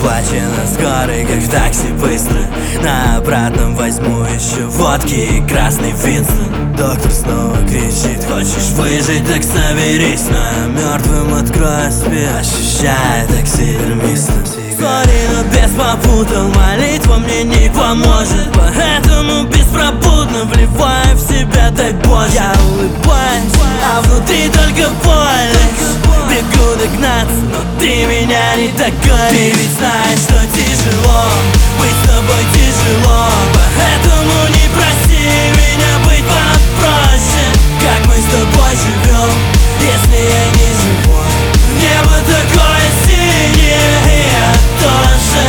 Оплачено скорой, как в такси быстро. На обратном возьму еще водки и красный Винстон. Доктор снова кричит: хочешь выжить, так соберись. Но мертвым открою спину, ощущая таксидермиста. Сори, но без попутал, молитва мне не поможет. Поэтому беспробудно вливаю в себя, дай Боже. Я улыбаюсь, а внутри только боль. Бегу догнаться, но ты меня не догонишь. Ты ведь знаешь, что тяжело, быть с тобой тяжело. Поэтому не проси меня быть попроще. Как мы с тобой живем, если я не живой? Небо такое синее, и я тоже.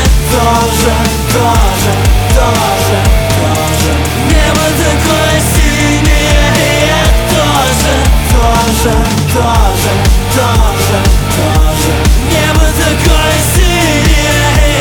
Небо такое синее, и я тоже. Небо такое синее, и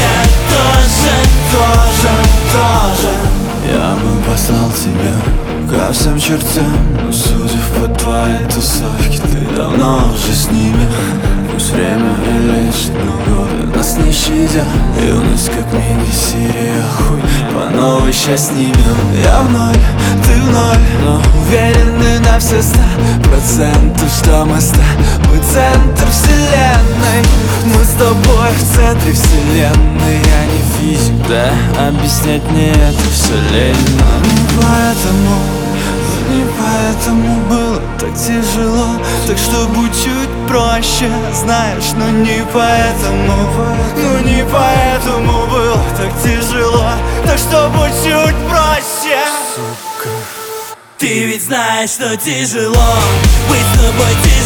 я тоже. Я бы послал тебя ко всем чертям, но судя по твоей тусовке, ты давно уже с ними. Пусть время и лечит, но годы нас не щадят. Юность как мини-серия, хуй по новой сейчас снимем. Я в ноль, ты в ноль, но уверены на все 100%, что мы с тобой центр вселенной. Мы с тобой в центре вселенной. Я не физик, да, объяснять мне это все лень. Не поэтому было так тяжело. Так что будь чуть проще, знаешь, но не поэтому. Ну не поэтому было так тяжело. Так что будь чуть проще. Ты ведь знаешь, что тяжело, быть с тобой тяжело.